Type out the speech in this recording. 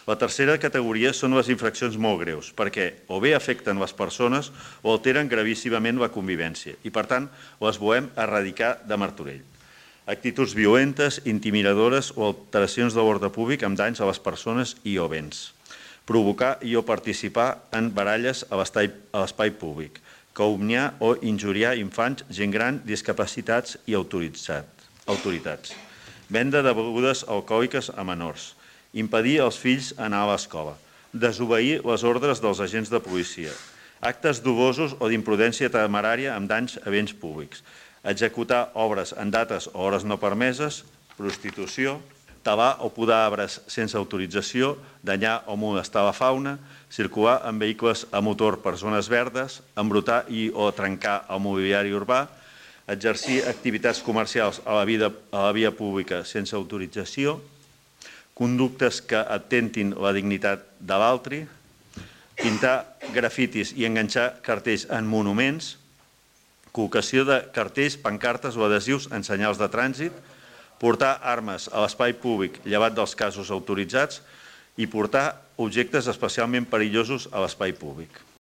La tercera categoria són les infraccions molt greus, perquè o bé afecten les persones o alteren gravíssimament la convivència i, per tant, les volem erradicar de Martorell. Actituds violentes, intimidadores o alteracions de l'ordre públic amb danys a les persones i o béns. Provocar i o participar en baralles a l'espai públic. Calumniar o injuriar infants, gent gran, discapacitats i autoritats. Venda de begudes alcohòliques a menors. Impedir als fills anar a l'escola. Desobeir les ordres dels agents de policia. Actes dolosos o d'imprudència temerària amb danys a béns públics. Executar obres en dates o hores no permeses. Prostitució. Talar o podar arbres sense autorització. Danyar o molestar la fauna. Circular en vehicles a motor per zones verdes. Embrutar i o trencar el mobiliari urbà. Exercir activitats comercials a la via pública sense autorització. Conductes que atentin la dignitat de l'altre, pintar grafitis i enganxar cartells en monuments, col·locació de cartells, pancartes o adhesius en senyals de trànsit, portar armes a l'espai públic llevat dels casos autoritzats i portar objectes especialment perillosos a l'espai públic.